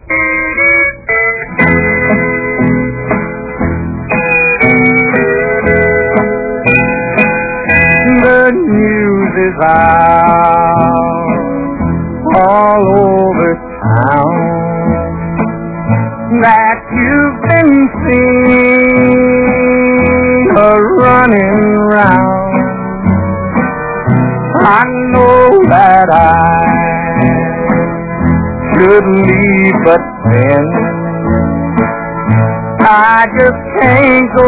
The news is out all over town that you've been seen running round. I know that I should leave, but then I just can't go.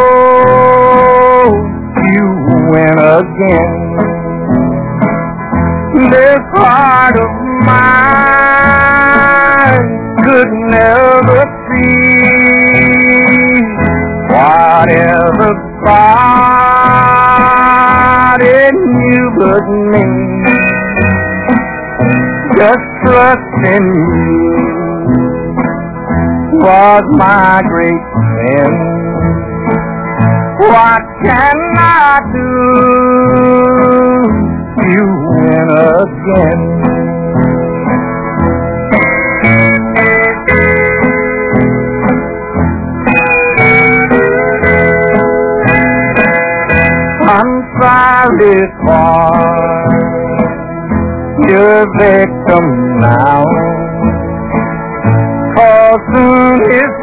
You win again. This heart of mine could never see whatever body knew but me. Just trust in me was my great friend. What can I do? You win again. I'm sorry for your victim now, for soon his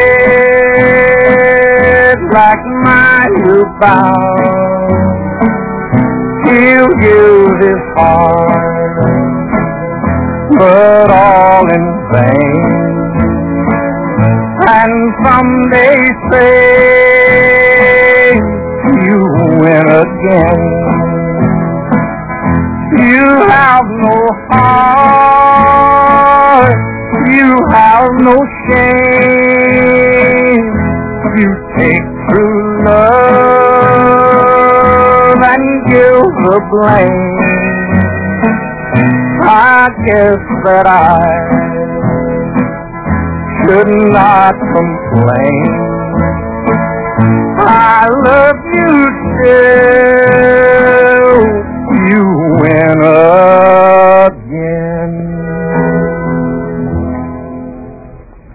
head like mine will bow. He'll give his heart, but all in vain. And someday say you win again. You have no heart, you have no shame. You take true love and give the blame. I guess that I should not complain. I love you still.